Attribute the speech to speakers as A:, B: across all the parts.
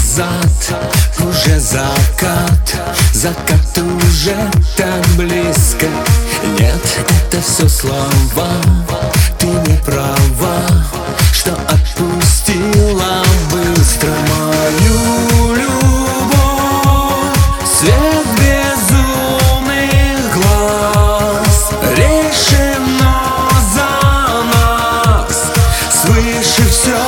A: назад, уже закат. Закат уже так близко. Нет, это все слова. Ты не права, что отпустила быстро мою любовь. Свет безумных глаз решено за нас. Свыше все.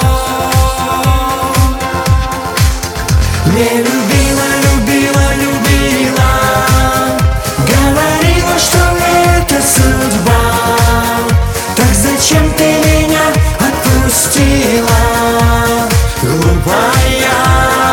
A: Не любила, любила, любила. Говорила, что это судьба. Так зачем ты меня отпустила, глупая?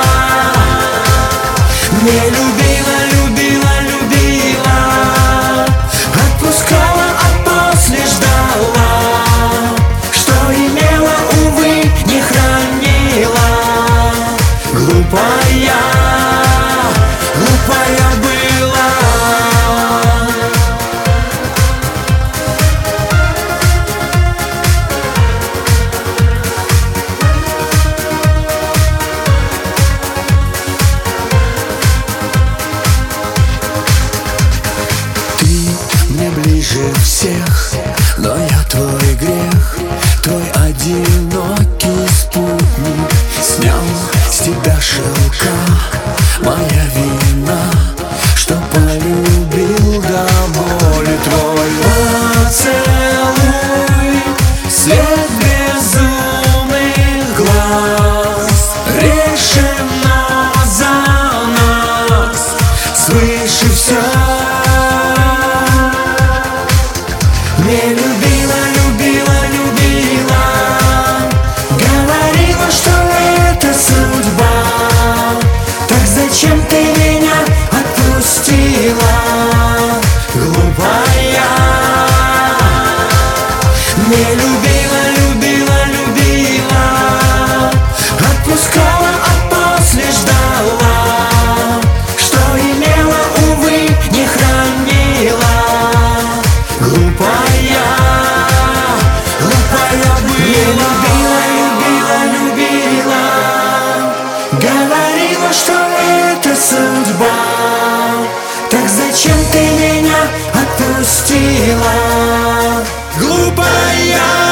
A: Не любила, любила, любила. Отпускала, а после ждала. Что имела, увы, не хранила. Глупая, глупая была. Ты мне ближе всех, но я твой грех, твой одинокий спутник. Снял с тебя шелка, моя вина, что полюбил до боли. Твой поцелуй, свет безумных глаз решено за нас. Свыше все. Не любила, любила, любила. Говорила, что это судьба. Так зачем ты меня отпустила, глупая? Не любила, любила, любила. Отпускала, а после ждала. Что имела, увы, не хранила. Глупая, глупая была. Не любила, любила, любила. Говорила, что это судьба. Так зачем ты меня отпустила, глупая?